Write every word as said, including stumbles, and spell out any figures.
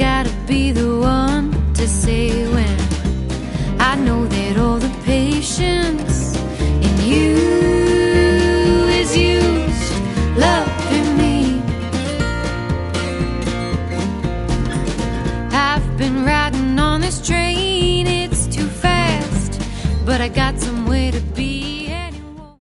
gotta be the one to say when. I know that all the patience in you is used loving me. I've been riding on this train, it's too fast, but I got some